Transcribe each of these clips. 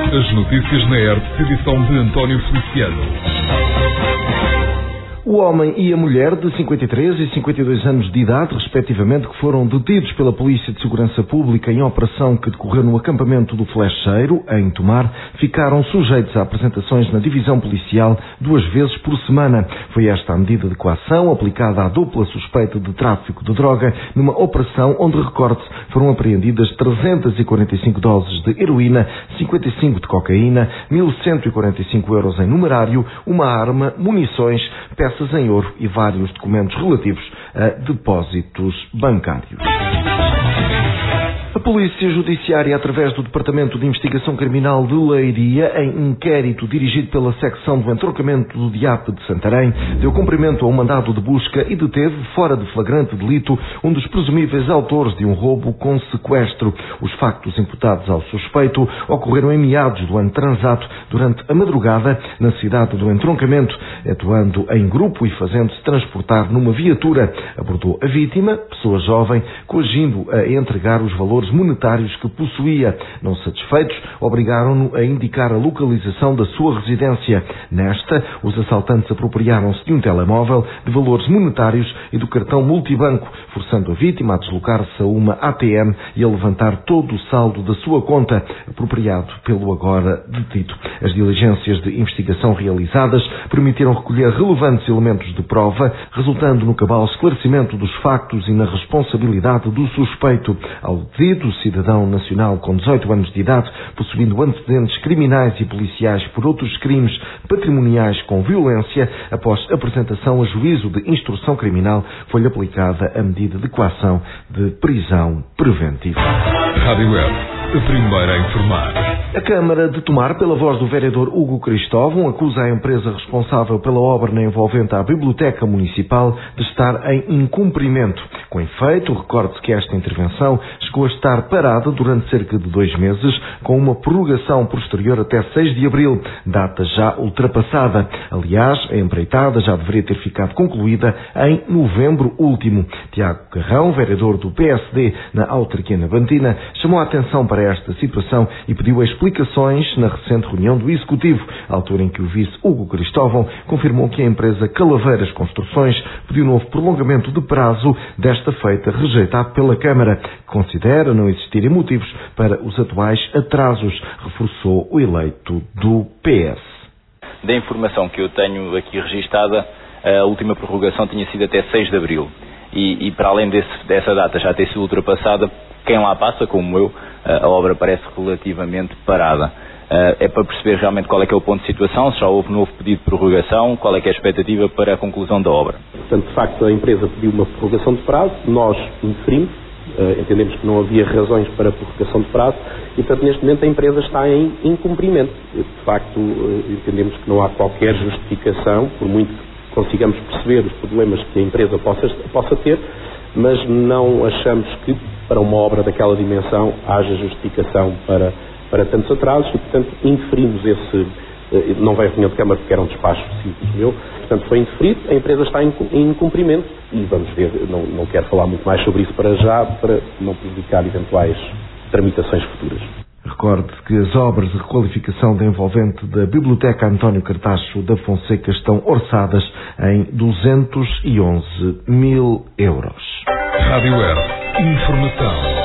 As notícias na ERTE, edição de António Feliciano. O homem e a mulher de 53 e 52 anos de idade, respectivamente, que foram detidos pela Polícia de Segurança Pública em operação que decorreu no acampamento do Flecheiro, em Tomar, ficaram sujeitos a apresentações na divisão policial 2 vezes por semana. Foi esta a medida de coação aplicada à dupla suspeita de tráfico de droga numa operação onde, recorde-se, foram apreendidas 345 doses de heroína, 55 de cocaína, 1.145 euros em numerário, uma arma, munições, peças em ouro e vários documentos relativos a depósitos bancários. A Polícia Judiciária, através do Departamento de Investigação Criminal de Leiria, em inquérito dirigido pela secção do entroncamento do DIAP de Santarém, deu cumprimento a um mandado de busca e deteve, fora de flagrante delito, um dos presumíveis autores de um roubo com sequestro. Os factos imputados ao suspeito ocorreram em meados do ano transato, durante a madrugada, na cidade do entroncamento, atuando em grupo e fazendo-se transportar numa viatura. Abordou a vítima, pessoa jovem, coagindo a entregar os valores monetários que possuía. Não satisfeitos, obrigaram-no a indicar a localização da sua residência. Nesta, os assaltantes apropriaram-se de um telemóvel, de valores monetários e do cartão multibanco, forçando a vítima a deslocar-se a uma ATM e a levantar todo o saldo da sua conta, apropriado pelo agora detido. As diligências de investigação realizadas permitiram recolher relevantes elementos de prova, resultando no cabal esclarecimento dos factos e na responsabilidade do suspeito. Ao detido, cidadão nacional com 18 anos de idade, possuindo antecedentes criminais e policiais por outros crimes patrimoniais com violência, após apresentação a juízo de instrução criminal, foi-lhe aplicada a medida de coação de prisão preventiva. Rádio ERTE, a primeira a informar. A Câmara de Tomar, pela voz do vereador Hugo Cristóvão, acusa a empresa responsável pela obra na envolvente à Biblioteca Municipal de estar em incumprimento. Com efeito, recorde-se que esta intervenção chegou a estar parada durante cerca de 2 meses, com uma prorrogação posterior até 6 de abril, data já ultrapassada. Aliás, a empreitada já deveria ter ficado concluída em novembro último. Tiago Carrão, vereador do PSD na autarquia navantina, chamou a atenção para esta situação e pediu explicações na recente reunião do Executivo, à altura em que o vice Hugo Cristóvão confirmou que a empresa Calaveiras Construções pediu novo prolongamento de prazo, desta feita rejeitado pela Câmara, que considera não existirem motivos para os atuais atrasos, reforçou o eleito do PS. Da informação que eu tenho aqui registada, a última prorrogação tinha sido até 6 de abril. E para além dessa data já ter sido ultrapassada, quem lá passa, como eu, a obra parece relativamente parada. É para perceber realmente qual é que é o ponto de situação, se já houve novo pedido de prorrogação, qual é que é a expectativa para a conclusão da obra. Portanto, de facto, a empresa pediu uma prorrogação de prazo, nós indeferimos, entendemos que não havia razões para a prorrogação de prazo e, portanto, neste momento a empresa está em incumprimento. De facto, entendemos que não há qualquer justificação, por muito que consigamos perceber os problemas que a empresa possa ter, mas não achamos que para uma obra daquela dimensão haja justificação para tantos atrasos e, portanto, indeferimos esse. Não veio a reunião de Câmara porque era um despacho simples meu, portanto foi indeferido, a empresa está em incumprimento e vamos ver, não quero falar muito mais sobre isso para já, para não prejudicar eventuais tramitações futuras. Recorde que as obras de requalificação da envolvente da Biblioteca António Cartacho da Fonseca estão orçadas em 211 mil euros. Rádio ERTE, informação.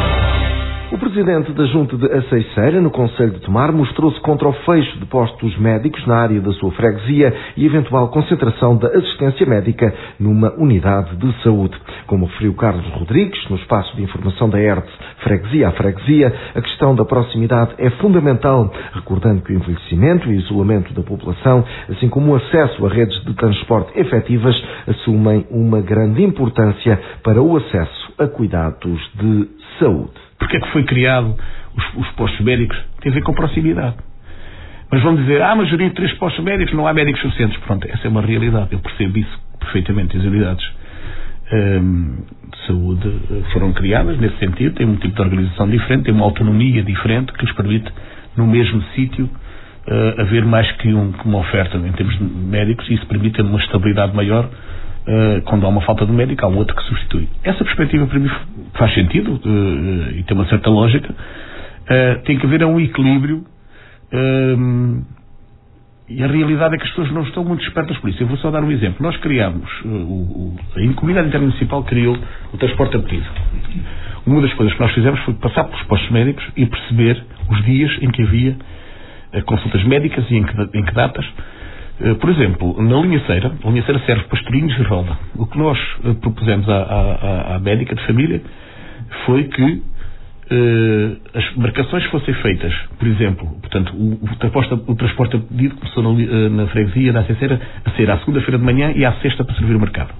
O presidente da Junta de Aceiceira, no Concelho de Tomar, mostrou-se contra o fecho de postos médicos na área da sua freguesia e eventual concentração da assistência médica numa unidade de saúde. Como referiu Carlos Rodrigues, no espaço de informação da ERTE, freguesia a freguesia, a questão da proximidade é fundamental, recordando que o envelhecimento e o isolamento da população, assim como o acesso a redes de transporte efetivas, assumem uma grande importância para o acesso a cuidados de saúde. Porque é que foi criado os postos médicos? Tem a ver com proximidade. Mas vão dizer, mas gerir 3 postos médicos, não há médicos suficientes. Pronto, essa é uma realidade. Eu percebo isso perfeitamente. As unidades de saúde foram criadas nesse sentido, têm um tipo de organização diferente, têm uma autonomia diferente que lhes permite, no mesmo sítio, haver mais que uma oferta em termos de médicos, e isso permite uma estabilidade maior. Quando há uma falta de médico, há um outro que substitui. Essa perspectiva para mim faz sentido e tem uma certa lógica. Tem que haver um equilíbrio E a realidade é que as pessoas não estão muito espertas por isso. Eu vou só dar um exemplo. Nós criámos, a Comunidade Intermunicipal criou o transporte a pedido. Uma das coisas que nós fizemos foi passar pelos postos médicos e perceber os dias em que havia consultas médicas e em que datas. Por exemplo, na Linhaceira, a Linhaceira serve pastorinhos e roda. O que nós propusemos à médica de família foi que as marcações fossem feitas, por exemplo, portanto, o transporte a pedido começou na freguesia da Aceceira a ser à segunda-feira de manhã e à sexta para servir o mercado.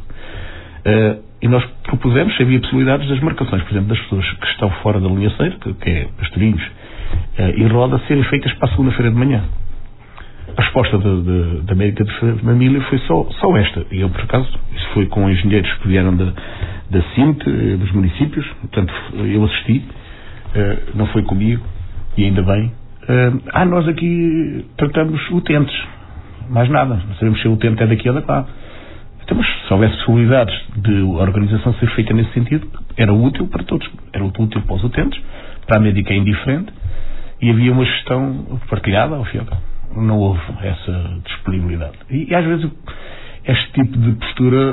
E nós propusemos, se havia possibilidades das marcações, por exemplo, das pessoas que estão fora da Linhaceira, que é pastorinhos e roda, serem feitas para a segunda-feira de manhã. A resposta da médica de família foi só esta. E eu, por acaso, isso foi com engenheiros que vieram da CIMT, dos municípios, portanto, eu assisti. Não foi comigo, e ainda bem. Nós aqui tratamos utentes, mais nada, não sabemos se o utente é daqui ou da lá. Então, mas se houvesse possibilidades de a organização ser feita nesse sentido, era útil para todos, era útil para os utentes, para a médica é indiferente, e havia uma gestão partilhada ao fim. Não houve essa disponibilidade. E às vezes este tipo de postura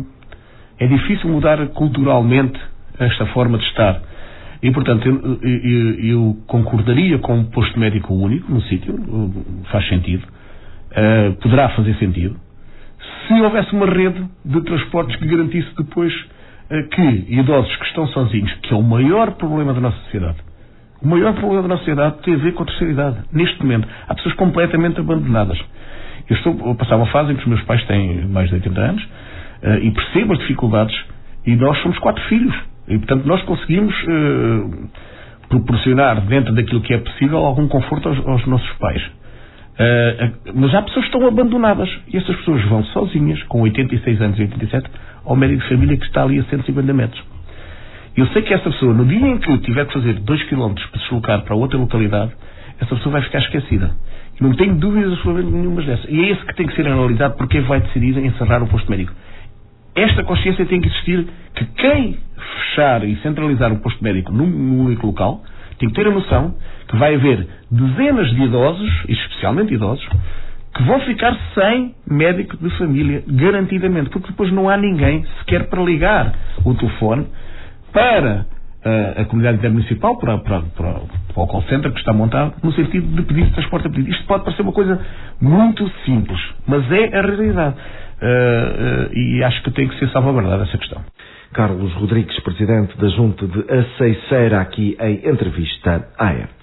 é difícil mudar culturalmente esta forma de estar. E, portanto, eu concordaria com um posto médico único no sítio, faz sentido, poderá fazer sentido, se houvesse uma rede de transportes que garantisse depois que idosos que estão sozinhos, que é o maior problema da nossa sociedade, o maior problema da nossa sociedade tem a ver com a terceira idade. Neste momento, há pessoas completamente abandonadas. Eu estou a passar uma fase em que os meus pais têm mais de 80 anos e percebo as dificuldades, e nós somos 4 filhos. E, portanto, nós conseguimos proporcionar, dentro daquilo que é possível, algum conforto aos nossos pais. Mas há pessoas que estão abandonadas. E essas pessoas vão sozinhas, com 86 anos e 87, ao médico de família que está ali a 150 metros. Eu sei que essa pessoa, no dia em que tiver que fazer 2 km para se deslocar para outra localidade, essa pessoa vai ficar esquecida. E não tenho dúvidas absolutamente nenhumas dessas. E é esse que tem que ser analisado porque vai decidir encerrar o posto médico. Esta consciência tem que existir, que quem fechar e centralizar o posto médico num único local tem que ter a noção que vai haver dezenas de idosos, especialmente idosos, que vão ficar sem médico de família, garantidamente, porque depois não há ninguém sequer para ligar o telefone para a comunidade intermunicipal, para o call center que está montado, no sentido de pedir transporte a pedido. Isto pode parecer uma coisa muito simples, mas é a realidade. E acho que tem que ser salvaguardada essa questão. Carlos Rodrigues, presidente da Junta de Aceiceira, aqui em entrevista à ERT.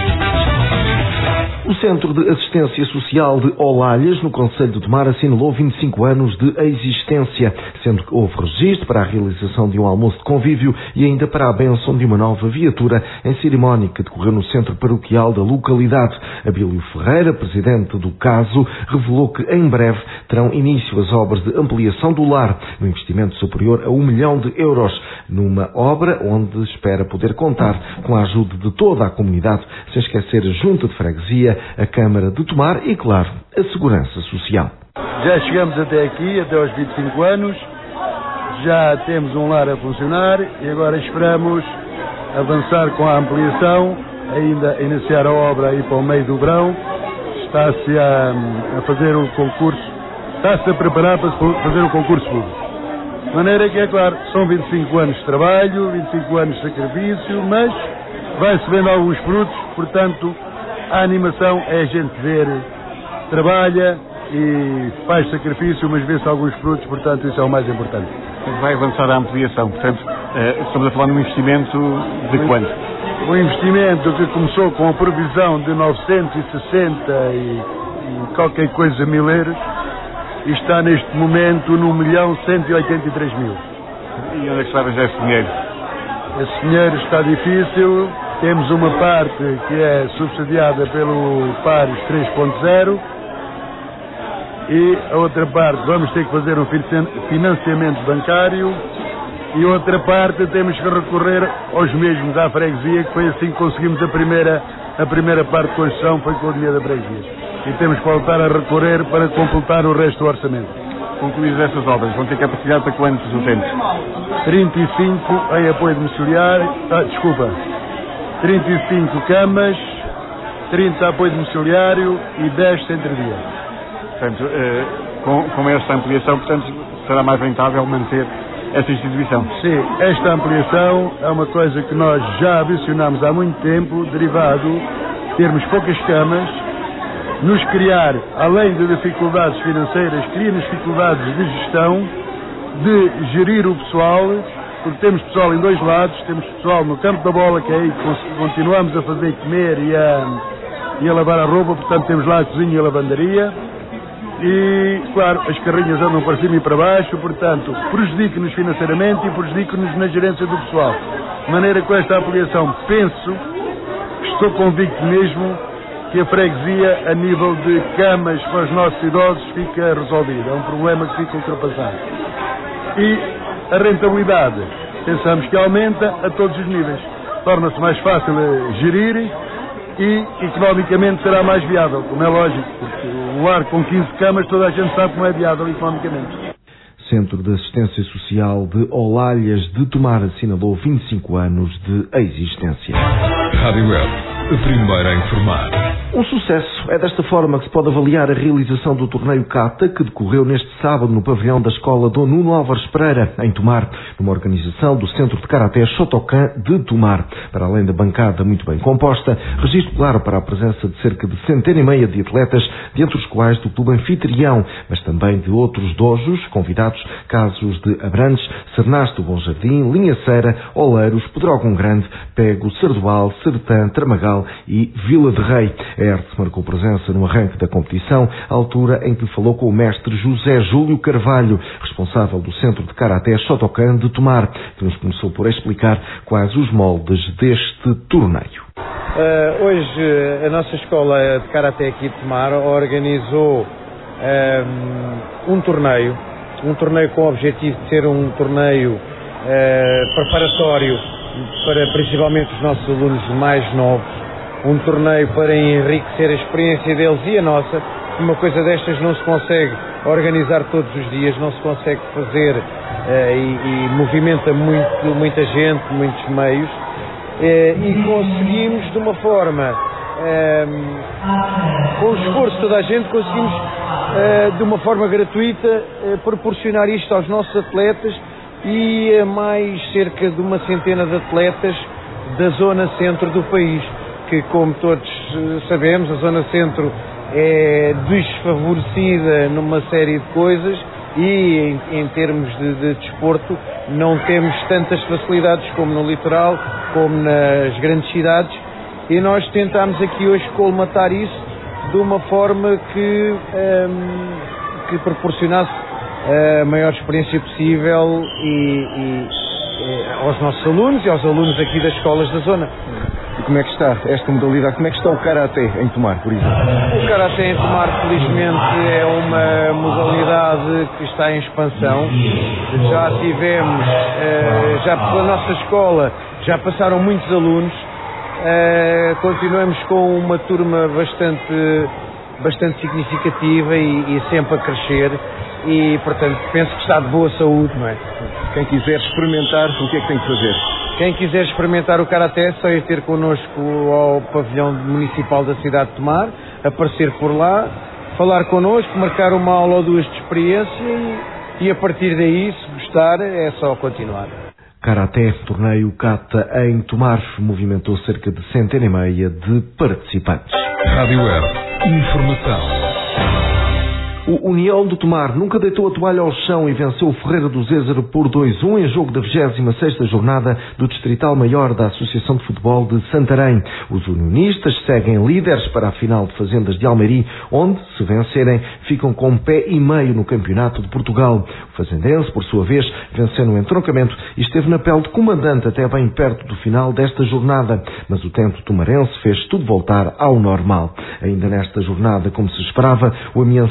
O Centro de Assistência Social de Olalhas, no concelho de Tomar, assinalou 25 anos de existência, sendo que houve registro para a realização de um almoço de convívio e ainda para a bênção de uma nova viatura em cerimónia que decorreu no centro paroquial da localidade. Abílio Ferreira, presidente do caso, revelou que em breve terão início as obras de ampliação do lar, no investimento superior a 1 milhão de euros, numa obra onde espera poder contar com a ajuda de toda a comunidade, sem esquecer a Junta de Freguesia, a Câmara de Tomar e, claro, a Segurança Social. Já chegamos até aqui, até aos 25 anos, já temos um lar a funcionar e agora esperamos avançar com a ampliação, ainda iniciar a obra aí para o meio do verão. Está-se a fazer o concurso, está-se a preparar para fazer o concurso público. De maneira que, é claro, são 25 anos de trabalho, 25 anos de sacrifício, mas vai-se vendo alguns frutos, portanto, a animação é a gente ver, trabalha e faz sacrifício, mas vê-se alguns frutos, portanto, isso é o mais importante. Vai avançar a ampliação, portanto, estamos a falar de um investimento de quanto? Um investimento que começou com a previsão de 960 e qualquer coisa mil euros e está neste momento no 1.183.000. E onde é que está a arranjar esse dinheiro? Esse dinheiro está difícil. Temos uma parte que é subsidiada pelo PARES 3.0 e a outra parte vamos ter que fazer um financiamento bancário e outra parte temos que recorrer aos mesmos à freguesia, que foi assim que conseguimos a primeira parte de construção, foi com o dinheiro da freguesia. E temos que voltar a recorrer para completar o resto do orçamento. Concluídas essas obras, vão ter capacidade para quantos utentes? 35 em apoio domiciliar, 35 camas 30 apoio domiciliário e 10 centro-dia. Portanto, com esta ampliação, portanto, será mais rentável manter esta instituição? Sim, esta ampliação é uma coisa que nós já visionámos há muito tempo, derivado de termos poucas camas, nos criar, além de dificuldades financeiras, cria-nos dificuldades de gestão, de gerir o pessoal, porque temos pessoal em dois lados, temos pessoal no campo da bola, que é aí que continuamos a fazer comer e a lavar a roupa, portanto temos lá a cozinha e a lavandaria. E, claro, as carrinhas andam para cima e para baixo, portanto, prejudica-nos financeiramente e prejudica-nos na gerência do pessoal. De maneira que com esta ampliação, penso, estou convicto mesmo, que a freguesia, a nível de camas para os nossos idosos, fica resolvida. É um problema que fica ultrapassado. E a rentabilidade, pensamos que aumenta a todos os níveis. Torna-se mais fácil gerir e economicamente será mais viável, como é lógico, porque um lar com 15 camas toda a gente sabe como é viável economicamente. Centro de Assistência Social de Olalhas de Tomar assinalou 25 anos de existência. Rádio Web, a primeira a informar. Um sucesso. É desta forma que se pode avaliar a realização do torneio Kata, que decorreu neste sábado no pavilhão da Escola Dom Nuno Álvares Pereira, em Tomar, numa organização do Centro de Karaté Shotokan de Tomar. Para além da bancada muito bem composta, registro claro para a presença de cerca de 150 de atletas, dentre os quais do clube anfitrião, mas também de outros dojos convidados, casos de Abrantes, Cernaste do Bom Jardim, Linhaceira, Oleiros, Pedrógão Grande, Pego, Sardual, Sertã, Tramagal e Vila de Rei. A ERTE marcou presença no arranque da competição, à altura em que falou com o mestre José Júlio Carvalho, responsável do Centro de Karaté Shotokan de Tomar, que nos começou por explicar quais os moldes deste torneio. Hoje a nossa escola de Karaté aqui de Tomar organizou um torneio com o objetivo de ser um torneio preparatório para principalmente os nossos alunos mais novos, um torneio para enriquecer a experiência deles e a nossa. Uma coisa destas não se consegue organizar todos os dias, não se consegue fazer e movimenta muita gente, muitos meios, e conseguimos de uma forma, com o esforço de toda a gente, conseguimos de uma forma gratuita proporcionar isto aos nossos atletas e a mais cerca de uma centena de atletas da zona centro do país, que, como todos sabemos, a zona centro é desfavorecida numa série de coisas e em termos de desporto não temos tantas facilidades como no litoral, como nas grandes cidades, e nós tentámos aqui hoje colmatar isso de uma forma que proporcionasse a maior experiência possível aos nossos alunos e aos alunos aqui das escolas da zona. E como é que está esta modalidade? Como é que está o Karaté em Tomar, por exemplo? O Karaté em Tomar, felizmente, é uma modalidade que está em expansão. Já tivemos, já pela nossa escola, já passaram muitos alunos. Continuamos com uma turma bastante significativa e sempre a crescer. E, portanto, penso que está de boa saúde, não é? Quem quiser experimentar, o que é que tem que fazer? Quem quiser experimentar o Karaté, só ir ter connosco ao pavilhão municipal da cidade de Tomar, aparecer por lá, falar connosco, marcar uma aula ou duas de experiência e a partir daí, se gostar, é só continuar. Karaté, torneio Kata em Tomar, movimentou cerca de 150 de participantes. Rádio Web, informação. O União de Tomar nunca deitou a toalha ao chão e venceu o Ferreira do Zézaro por 2-1 em jogo da 26ª jornada do Distrital Maior da Associação de Futebol de Santarém. Os unionistas seguem líderes para a final de Fazendas de Almeirim, onde, se vencerem, ficam com um pé e meio no Campeonato de Portugal. O fazendense, por sua vez, venceu no entroncamento e esteve na pele de comandante até bem perto do final desta jornada, mas o tempo tomarense fez tudo voltar ao normal. Ainda nesta jornada, como se esperava, o Amiense continua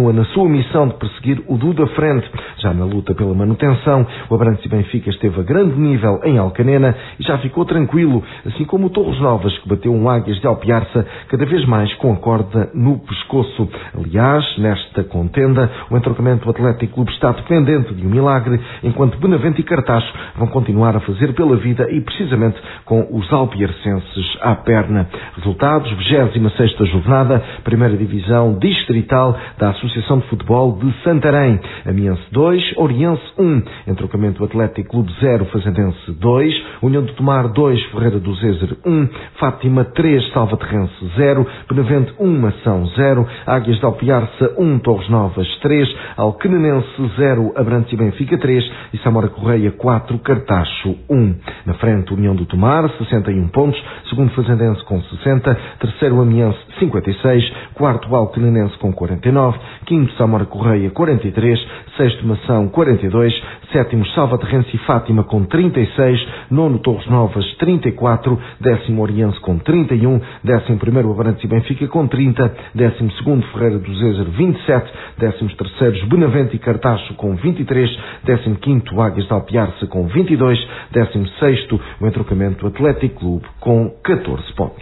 continua na sua missão de perseguir o do da frente. Já na luta pela manutenção, o Abrantes e Benfica esteve a grande nível em Alcanena e já ficou tranquilo, assim como o Torres Novas, que bateu um Águias de Alpiarça cada vez mais com a corda no pescoço. Aliás, nesta contenda, o entroncamento Atlético Clube está dependente de um milagre, enquanto Benavente e Cartaxo vão continuar a fazer pela vida e precisamente com os alpiarcenses à perna. Resultados: 26ª jornada, primeira divisão distrital da Associação de Futebol de Santarém. Amiense 2, Oriense 1, entroncamento Atlético Clube 0, Fazendense 2, União de Tomar 2, Ferreira do Zezer 1, Fátima 3, Salvaterrense 0, Benavente 1, Mação 0, Águias de Alpiarça 1, Torres Novas 3, Alcanenense 0, Abrantes e Benfica 3 e Samora Correia 4, Cartaxo 1. Na frente, União do Tomar, 61 pontos, segundo Fazendense com 60, terceiro Amiense 56, quarto Alcanenense com 49, quinto Samora Correia 43, sexto Mação 42, sétimo Salvaterrense e Fátima com 36, nono Torres Novas 34, décimo Oriense com 31, décimo primeiro Abrantes e Benfica com 30, décimo segundo Ferreira do Zezer 27, décimos terceiros Benavente e Cartaxo com 23, décimo quinto Águias de Alpiarça com 22, décimo sexto o entroncamento Atlético Clube com 14 pontos.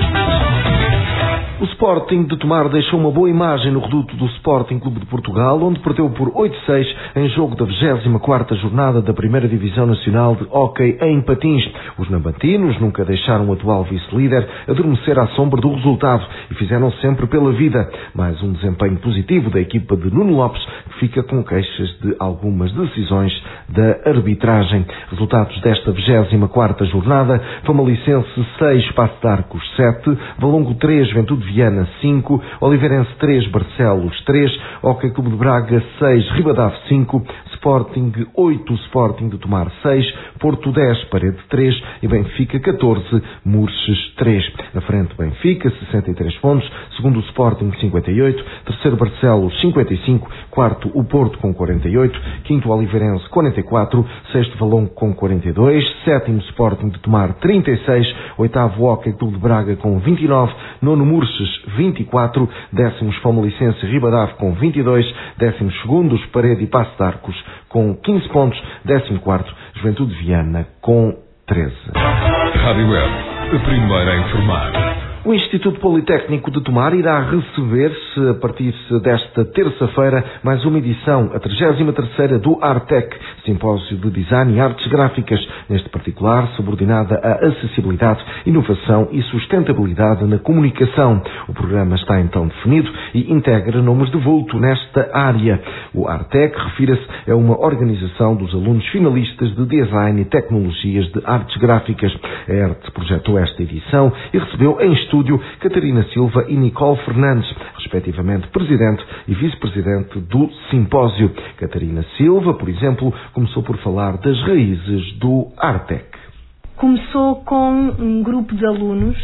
O Sporting de Tomar deixou uma boa imagem no reduto do Sporting Clube de Portugal, onde perdeu por 8-6 em jogo da 24ª jornada da Primeira Divisão Nacional de Hóquei em Patins. Os nabantinos nunca deixaram o atual vice-líder adormecer à sombra do resultado e fizeram sempre pela vida. Mais um desempenho positivo da equipa de Nuno Lopes, que fica com queixas de algumas decisões da arbitragem. Resultados desta 24ª jornada: Famalicense 6, Paço de Arcos 7, Valongo 3, Juventude Viana 5, Oliveirense 3, Barcelos 3, Hóquei Clube de Braga 6, Ribadave 5, Sporting 8, Sporting de Tomar 6, Porto 10, Parede 3 e Benfica 14, Murches 3. Na frente, Benfica 63 pontos, segundo o Sporting 58, terceiro Barcelos 55, quarto o Porto com 48, quinto Oliveirense 44, sexto Valongo com 42, sétimo Sporting de Tomar 36, oitavo Hóquei Clube de Braga com 29, nono Murches 24, décimos Famalicense e Ribadave com 22, décimos segundos Parede e Paço de Arcos com 15 pontos, 14º Juventude Viana com 13. Rádio Web, a primeira a informar. O Instituto Politécnico de Tomar irá receber-se, a partir desta terça-feira, mais uma edição, a 33ª do Artec, Simpósio de Design e Artes Gráficas, neste particular subordinada à acessibilidade, inovação e sustentabilidade na comunicação. O programa está então definido e integra nomes de vulto nesta área. O Artec, refira-se, é uma organização dos alunos finalistas de Design e Tecnologias de Artes Gráficas. A ERT projetou esta edição e recebeu em estúdio Catarina Silva e Nicole Fernandes, respectivamente presidente e vice-presidente do simpósio. Catarina Silva, por exemplo, começou por falar das raízes do Artec. Começou com um grupo de alunos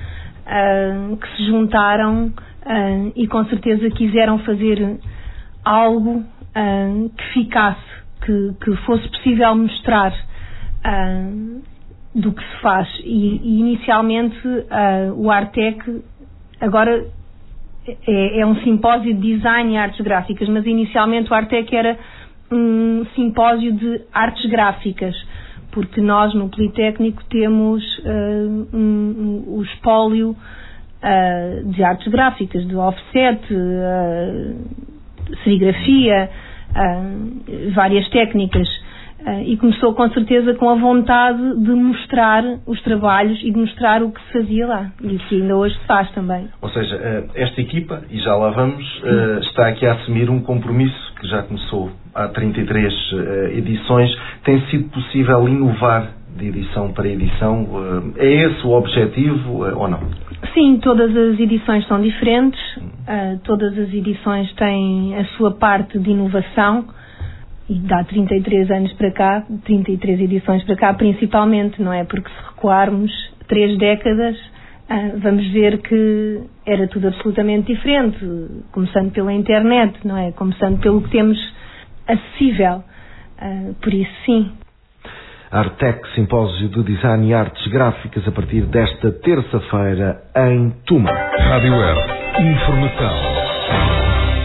que se juntaram e com certeza quiseram fazer algo que ficasse, que fosse possível mostrar do que se faz. E inicialmente o Artec agora é um simpósio de design e artes gráficas, mas inicialmente o Artec era um simpósio de artes gráficas, porque nós no Politécnico temos o espólio de artes gráficas, de offset, serigrafia, várias técnicas. E começou com certeza com a vontade de mostrar os trabalhos e de mostrar o que se fazia lá e que ainda hoje se faz também. Ou seja, esta equipa, e já lá vamos, está aqui a assumir um compromisso que já começou há 33 edições. Tem sido possível inovar de edição para edição? É esse o objetivo ou não? Sim, todas as edições são diferentes, todas as edições têm a sua parte de inovação. E dá 33 anos para cá, 33 edições para cá, principalmente, não é? Porque se recuarmos 3 décadas, vamos ver que era tudo absolutamente diferente, começando pela internet, não é? Começando pelo que temos acessível. Por isso, sim. Artec, Simpósio de Design e Artes Gráficas, a partir desta terça-feira em Tomar. Rádio Web, informação.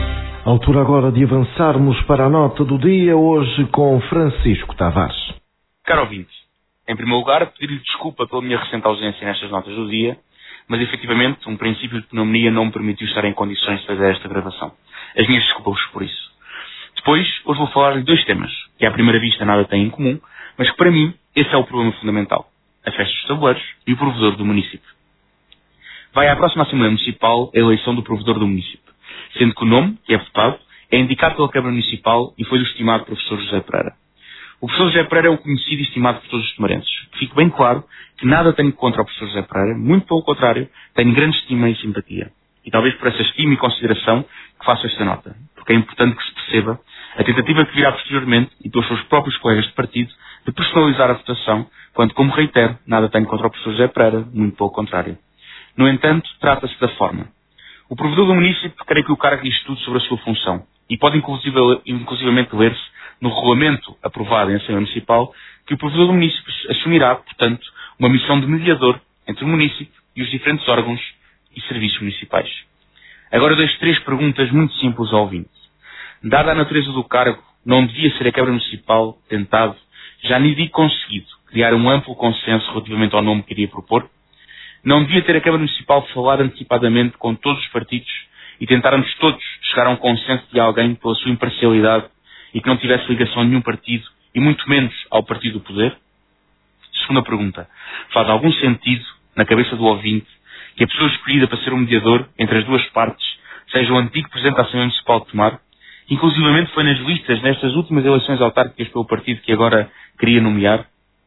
Altura agora de avançarmos para a nota do dia, hoje com Francisco Tavares. Caro ouvinte, em primeiro lugar, pedir-lhe desculpa pela minha recente ausência nestas notas do dia, mas efetivamente um princípio de pneumonia não me permitiu estar em condições de fazer esta gravação. As minhas desculpas por isso. Depois, hoje vou falar de 2 temas, que à primeira vista nada têm em comum, mas que para mim esse é o problema fundamental. A festa dos tabuleiros e o provedor do município. Vai à próxima Assembleia Municipal a eleição do provedor do município, sendo que o nome, que é votado, é indicado pela Câmara Municipal e foi do estimado professor José Pereira. O professor José Pereira é um conhecido e estimado por todos os tomarenses. Fique bem claro que nada tenho contra o professor José Pereira, muito pelo contrário, tenho grande estima e simpatia. E talvez por essa estima e consideração que faço esta nota, porque é importante que se perceba a tentativa que virá posteriormente e pelos seus próprios colegas de partido de personalizar a votação, quando, como reitero, nada tenho contra o professor José Pereira, muito pelo contrário. No entanto, trata-se da forma. O provedor do município creio que o cargo diz tudo sobre a sua função e pode inclusivamente ler-se no regulamento aprovado em Assembleia Municipal que o provedor do município assumirá, portanto, uma missão de mediador entre o município e os diferentes órgãos e serviços municipais. Agora deixo 3 perguntas muito simples ao ouvinte. Dada a natureza do cargo, não devia ser a Câmara Municipal tentado, já nem digo conseguido, criar um amplo consenso relativamente ao nome que iria propor? Não devia ter a Câmara Municipal falado antecipadamente com todos os partidos e tentarmos todos chegar a um consenso de alguém pela sua imparcialidade e que não tivesse ligação a nenhum partido e muito menos ao partido do poder? Segunda pergunta. Faz algum sentido, na cabeça do ouvinte, que a pessoa escolhida para ser um mediador entre as duas partes seja o antigo Presidente da Assembleia Municipal de Tomar? Inclusivamente foi nas listas nestas últimas eleições autárquicas pelo partido que agora queria nomear?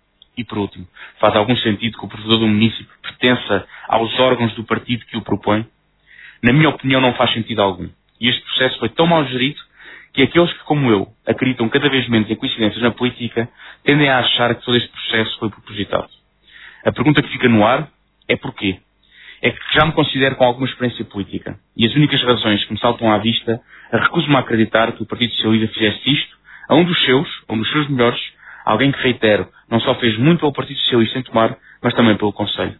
E por último, faz algum sentido que o provedor do município pertença aos órgãos do partido que o propõe? Na minha opinião não faz sentido algum. E este processo foi tão mal gerido que aqueles que, como eu, acreditam cada vez menos em coincidências na política, tendem a achar que todo este processo foi propositado. A pergunta que fica no ar é porquê? É que já me considero com alguma experiência política e as únicas razões que me saltam à vista recuso-me a acreditar que o Partido Socialista fizesse isto a um dos seus melhores, alguém que, reitero, não só fez muito pelo Partido Socialista em Tomar, mas também pelo Conselho.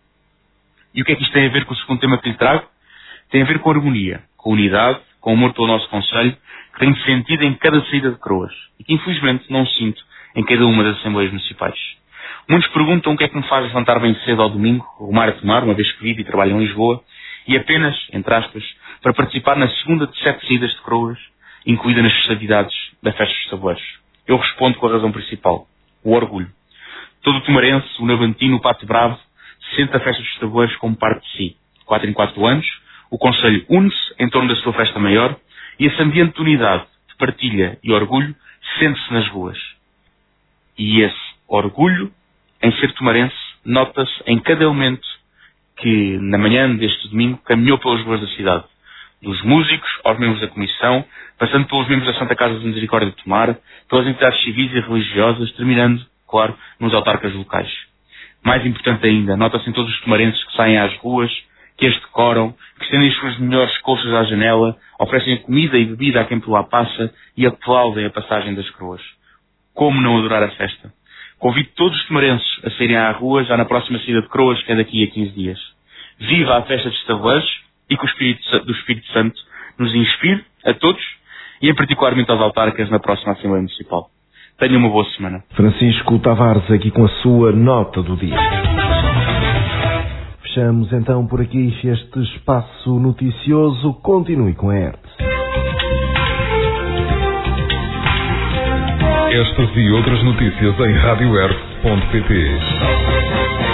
E o que é que isto tem a ver com o segundo tema que lhe trago? Tem a ver com a harmonia, com a unidade, com o amor pelo nosso Conselho, que tenho sentido em cada saída de Croas e que infelizmente não sinto em cada uma das Assembleias Municipais. Muitos perguntam o que é que me faz levantar bem cedo ao domingo, rumar a Tomar, uma vez que vivo e trabalho em Lisboa, e apenas, entre aspas, para participar na segunda de 7 saídas de Croas, incluída nas festividades da Festa dos Tabuleiros. Eu respondo com a razão principal, o orgulho. Todo o tomarense, o navantino, o pato bravo, sente a Festa dos Tabuleiros como parte de si. De 4 em 4 anos, o Conselho une-se em torno da sua festa maior e esse ambiente de unidade, de partilha e orgulho sente-se nas ruas. E esse orgulho em ser tomarense nota-se em cada elemento que, na manhã deste domingo, caminhou pelas ruas da cidade. Dos músicos aos membros da Comissão, passando pelos membros da Santa Casa de Misericórdia de Tomar, pelas entidades civis e religiosas, terminando, claro, nos autarcas locais. Mais importante ainda, nota-se em todos os tomarenses que saem às ruas, que as decoram, que estendem as suas melhores colchas à janela, oferecem comida e bebida a quem por lá passa e aplaudem a passagem das Croas. Como não adorar a festa? Convido todos os tomarenses a saírem à rua já na próxima saída de Croas, que é daqui a 15 dias. Viva a festa dos tabuleiros e que o Espírito Santo nos inspire a todos e em particularmente aos autarcas na próxima Assembleia Municipal. Tenham uma boa semana. Francisco Tavares aqui com a sua nota do dia. Fechamos então por aqui este espaço noticioso. Continue com a ERT. Estas e outras notícias em radioert.pt.